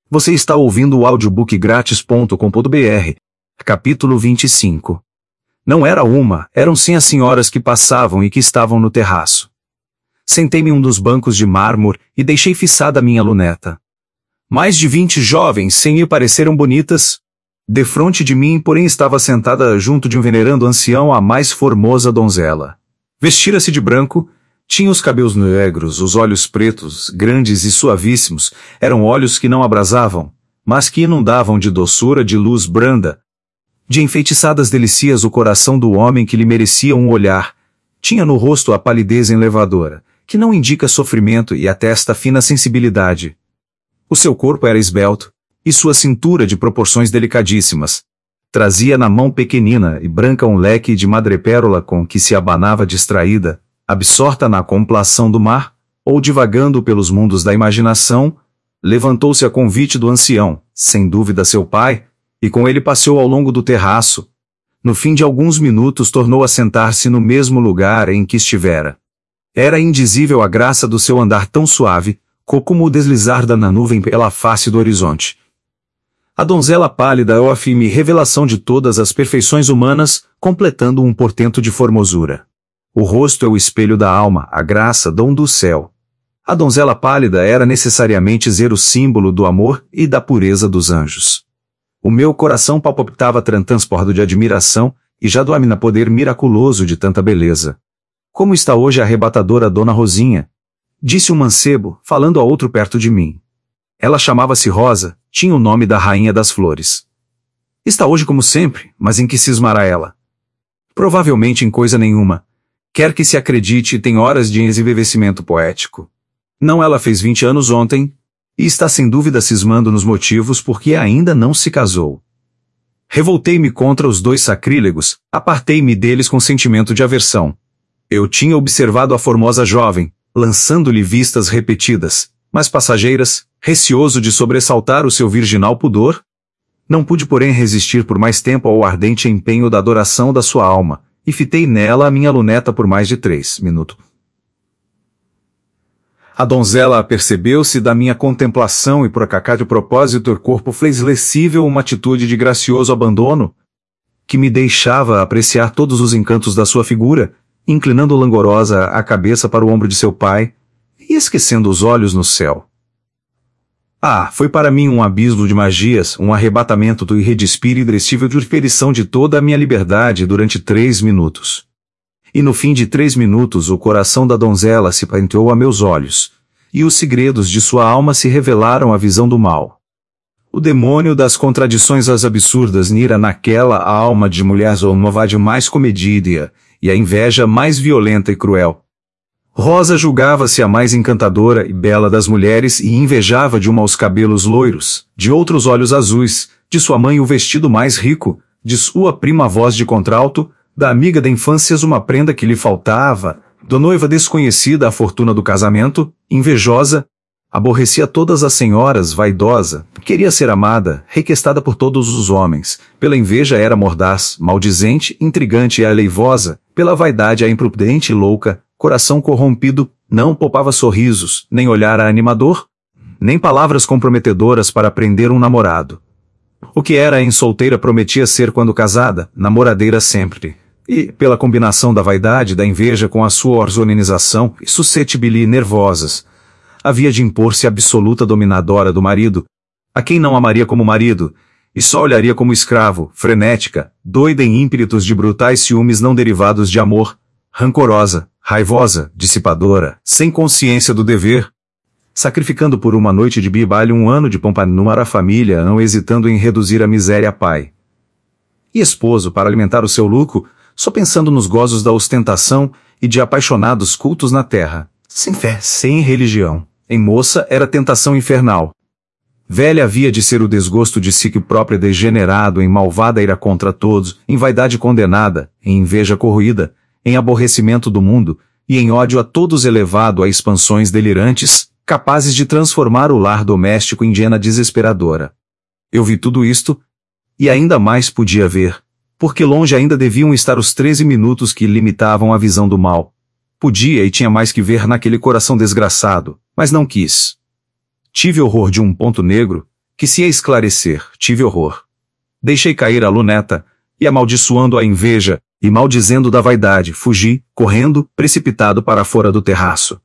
Você está ouvindo o audiobookgratis.com.br. Capítulo 25. Não era uma, eram sim as senhoras que passavam e que estavam no terraço. Sentei-me em um dos bancos de mármore e deixei fixada minha luneta. Mais de 20 jovens, sem me pareceram bonitas. Defronte de mim, porém, estava sentada junto de um venerando ancião a mais formosa donzela. Vestira-se de branco, tinha os cabelos negros, os olhos pretos, grandes e suavíssimos, eram olhos que não abrasavam, mas que inundavam de doçura, de luz branda. De enfeitiçadas delicias o coração do homem que lhe merecia um olhar. Tinha no rosto a palidez enlevadora, que não indica sofrimento, e a testa fina sensibilidade. O seu corpo era esbelto, e sua cintura de proporções delicadíssimas. Trazia na mão pequenina e branca um leque de madrepérola com que se abanava distraída, absorta na contemplação do mar, ou divagando pelos mundos da imaginação. Levantou-se a convite do ancião, sem dúvida seu pai, e com ele passeou ao longo do terraço. No fim de alguns minutos tornou a sentar-se no mesmo lugar em que estivera. Era indizível a graça do seu andar tão suave, como o deslizar da nuvem pela face do horizonte. A donzela pálida é a firme revelação de todas as perfeições humanas, completando um portento de formosura. O rosto é o espelho da alma, a graça, dom do céu. A donzela pálida era necessariamente ser o símbolo do amor e da pureza dos anjos. O meu coração palpitava transbordo de admiração, e já domina poder miraculoso de tanta beleza. Como está hoje a arrebatadora Dona Rosinha? Disse um mancebo, falando a outro perto de mim. Ela chamava-se Rosa, tinha o nome da rainha das flores. Está hoje como sempre, mas em que cismará ela? Provavelmente em coisa nenhuma. Quer que se acredite, tem horas de envelhecimento poético. Não, ela fez 20 anos ontem, e está sem dúvida cismando nos motivos porque ainda não se casou. Revoltei-me contra os dois sacrílegos, apartei-me deles com sentimento de aversão. Eu tinha observado a formosa jovem, lançando-lhe vistas repetidas, mas passageiras, receoso de sobressaltar o seu virginal pudor. Não pude, porém, resistir por mais tempo ao ardente empenho da adoração da sua alma, e fitei nela a minha luneta por mais de 3 minutos. A donzela apercebeu-se da minha contemplação e por acaso de propósito o corpo flexível uma atitude de gracioso abandono, que me deixava apreciar todos os encantos da sua figura, inclinando langorosa a cabeça para o ombro de seu pai, e esquecendo os olhos no céu. Foi para mim um abismo de magias, um arrebatamento do irredespiro e irresistível de ferição de toda a minha liberdade durante 3 minutos. E no fim de 3 minutos o coração da donzela se penteou a meus olhos, e os segredos de sua alma se revelaram à visão do mal. O demônio das contradições as absurdas nira naquela a alma de mulher zonovade mais comedida, e a inveja mais violenta e cruel. Rosa julgava-se a mais encantadora e bela das mulheres e invejava de uma os cabelos loiros, de outros olhos azuis, de sua mãe o vestido mais rico, de sua prima a voz de contralto, da amiga da infância uma prenda que lhe faltava, da noiva desconhecida a fortuna do casamento, invejosa, aborrecia todas as senhoras, vaidosa, queria ser amada, requestada por todos os homens, pela inveja era mordaz, maldizente, intrigante e aleivosa, pela vaidade a imprudente e louca, coração corrompido, não poupava sorrisos, nem olhar animador, nem palavras comprometedoras para prender um namorado. O que era em solteira prometia ser quando casada, namoradeira sempre. E, pela combinação da vaidade e da inveja com a sua organização e suscetibilidade nervosas, havia de impor-se absoluta dominadora do marido, a quem não amaria como marido, e só olharia como escravo, frenética, doida em ímpetos de brutais ciúmes não derivados de amor, rancorosa, raivosa, dissipadora, sem consciência do dever, sacrificando por uma noite de bibalho 1 ano de pompanumar a família, não hesitando em reduzir a miséria a pai. E esposo para alimentar o seu lucro, só pensando nos gozos da ostentação e de apaixonados cultos na terra, sem fé, sem religião. Em moça era tentação infernal. Velha havia de ser o desgosto de si que o próprio degenerado em malvada ira contra todos, em vaidade condenada, em inveja corroída, em aborrecimento do mundo, e em ódio a todos elevado a expansões delirantes, capazes de transformar o lar doméstico em hiena desesperadora. Eu vi tudo isto, e ainda mais podia ver, porque longe ainda deviam estar os 13 minutos que limitavam a visão do mal. Podia e tinha mais que ver naquele coração desgraçado, mas não quis. Tive horror de um ponto negro, que se ia esclarecer, tive horror. Deixei cair a luneta, e amaldiçoando a inveja, e maldizendo da vaidade, fugi, correndo, precipitado para fora do terraço.